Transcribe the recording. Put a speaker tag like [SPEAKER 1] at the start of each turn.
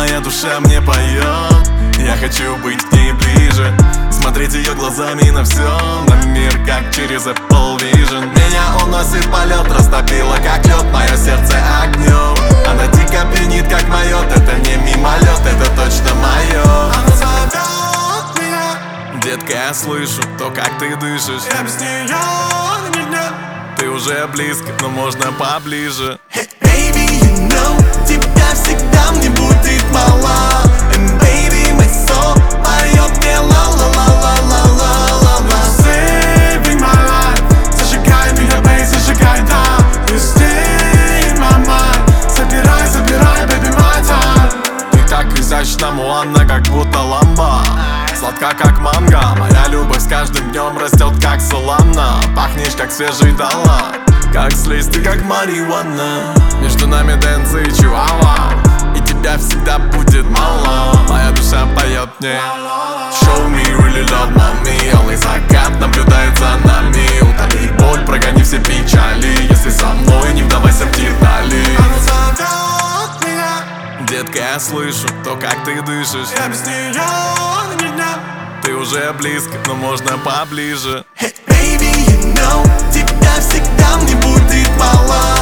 [SPEAKER 1] моя душа мне поет. Я хочу быть к ней ближе, смотреть ее глазами на все, на мир, как через Apple Vision. Меня уносит полет, растопило как лед, мое сердце огнем. Она дико пьянит, как майот, это не мимолет, это точно мое. Она зовет меня. Детка, я слышу то, как ты дышишь. Я без нее ни дня. Ты уже близко, но можно поближе.
[SPEAKER 2] Hey, baby, you know, тебя всегда мне будет мало. And baby, my soul поет мне ла-ла-ла-ла-ла-ла-ла.
[SPEAKER 1] Saving my life, зажигай меня, бей, зажигай, да. You stay in my mind. Собирай, собирай, baby, my time. Ты так изящна, Муанна, как будто ламба. Сладка, как манго. Моя любовь с каждым днем растет, как солана. Пахнешь, как свежий дала. Как слизь, ты как марихуана. Между нами дэнсы и чуава. И тебя всегда будет мало. Моя душа поет мне. Show me really love mommy. Алый закат наблюдает за нами. Утоли боль, прогони все печали. Если со мной, не вдавайся в детали.
[SPEAKER 2] Она зовет меня.
[SPEAKER 1] Детка, я слышу то, как ты дышишь.
[SPEAKER 2] Я без нее ни дня.
[SPEAKER 1] Ты уже близко, но можно поближе.
[SPEAKER 2] Hey, baby, you know, тебя всегда мне будет мало.